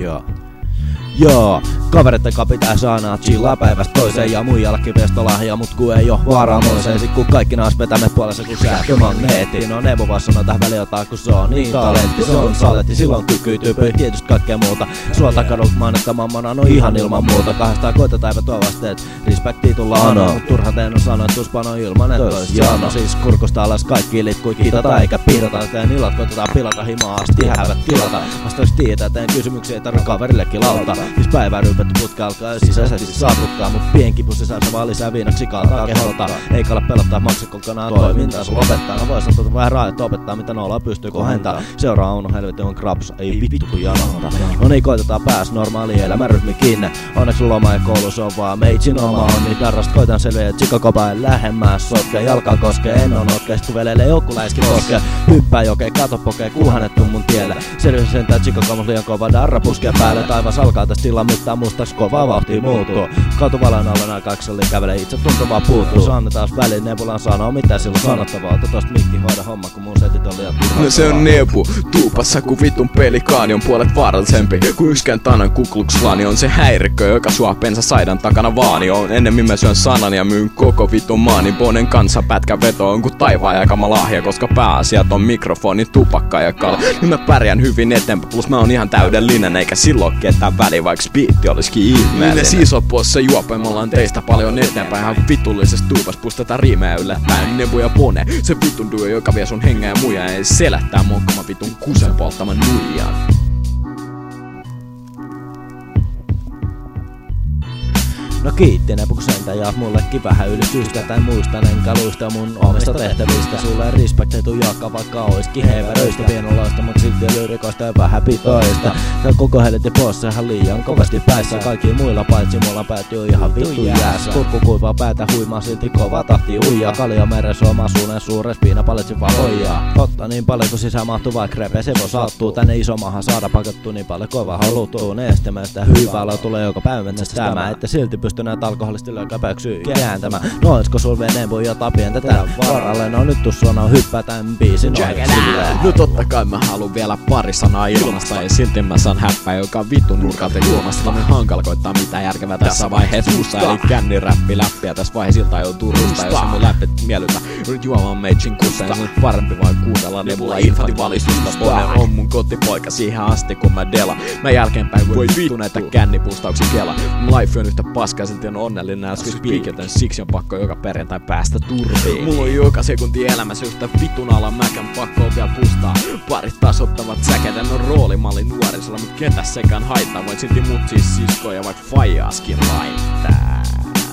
Joo, kavereitten kanssa pitää saada chillaa päivästä toiseen ja muijallakin vestolahja, mut ku ei oo varaa moiseen. Sit kun kaikki naas vetämme puolessa kun sähkömagneetti. No Nevo vaan sanoo tähän väliotaan kun se on niin talentti. Se on saletti, silloin kyky tyypyi tietysti kaikkea muuta. Suolta kadulta mainetta mammona, no ihan ilman muuta. Kahdestaan koitetaan eivä tuo vasteet, respektii tulla anoa. Mut turha teen on sanoa, et tuspano ilman et ois jano. Siis kurkusta alas kaikki litkui kitata eikä piirata. Teen illat koitetaan pilata himaa asti hävät tilata. Vastaus tietää, teen kysymyksiä ei tarvi kaverillekin lauta. Siis päivää ryypätty putka alkaa ja sisäisesti saavuttaa. Mut pienkipu sisältä vaan lisää viinaksi kaataa keholta. Eikä ole pelottaa maksa kokonaan toimintaansa lopettaa. No vois sanoa vähän raajat opettaa mitä noolaa pystyy kohentaa. Seuraa Uno helvetti on krapsa, ei vittu kun janota. No niin koitetaan pääs normaali elämän rytmikin. Onneksi loma ja koulus on vaan meitsin oma onni. Darrast koitan selviä tsikokopaan lähemmäs sotkee. Jalkaa koskee en on otkee. Sit velelee joku läiski koskee. Hyppää jokee, kato pokee, kuuhannettu mun tielle. Selviä sentään tsikokopaan liian kova darra puskee päälle. Taivas alkaa tästä tilaa mittaa mustaks kovaa vauhtia muuttuu. Katuvalan alla nää kakselli kävelee itse tuntuu vaan puuttuu. Saanne taas väliin Nebulan sanoo mitä silloin sanottavaa. Ota tosta mikki hoida homma kun mun setit on liian tuhottavaa. No se on Nebu, tuupassa ku vitun pelikaani on puolet vaarallisempi. Kun yksikään tanan kukluksklaani on se häirikkö joka sua pensa saidan takana vaani. On ennemmin mä syön sanan ja myyn koko vitun maani. Bonen kanssa pätkä veto on ku taivaan jakama lahja. Koska pääasiat on mikrofoni, tupakka ja kala. Niin mä pärjään hyvin eteenpäin plus mä oon ihan täydellinen. Eikä silloin ketään väliä vaikka spiitti olisikin ihmeellinen. Ne siisopuossa juopeen me ollaan teistä paljon eteenpäin. Ihan vitullisesta tuupas pustetaan riimejä yllättäen. Nebu ja Bone, se vitun duo joka vie sun hengen ja muja. Ei selättää mokkama vitun kusen polttaman nuijan. No kiitti Nebu kun sentään jaat mullekin vähän ylistystä. Tai muistan enkä luista mun omista tehtävistä. Sulle respekteitu jaakka vaikka oiskin heiveröistä. Pienolaista mut silti lyrikoista ja vähän pitoista. Tää koko helvetin poissa ihan liian kovasti päissä. Kaikki muilla paitsi mulla päätyy ihan vittu jäässä. Kurkku kuivaa päätä huimaa silti kova tahti uijaa. Kalja meressä omasuunen suures piinapaletsi vaan hoijaa. Otta niin paljon kun sisään mahtuu vaikka repe se voi sattuu. Tänne isomahan saada pakattu niin paljon kova haluttuu. Nestemästä hyväällä tulee joka päivä tämä että silti pysty näitä alkoholisesti löykäpäyksyy kääntämään. No oisko sul Nebu jotain pientä tän varalle? No nyt tuossa on hyppää tän biisin ohjelmille. No totta kai mä haluun vielä pari sanaa ilmasta. Ja silti mä saan häppää joka vitun nurkalta juomasta. Mä hankala koittaa mitään järkevää tässä vaiheessa suussa. Eli känniräppi läppiä tässä vaiheessa iltaa jo Turusta. Jos mun läppit miellytä yrit juomaan meitsin kuseen. Se on parempi vaan kuunnella Nebula infativalistusta. Bone on mun kotipoika siihen asti kun mä dela. Mä jälkeenpäin voi vittu näitä kännipustauksia kela. Mun life on yhtä paskaa silti on onnellinen as we speak. Joten siksi on pakko joka perjantai päästä turviin. Mulla on joka sekunti elämässä yhtä vitun alla mäkän pakko on vielä pustaa. Parit tasottavat säkeet, en on roolimalli nuorisella. Mut ketä sekään haittaa, voin silti mut siis siskoja vaikka fajaaskin laittaa.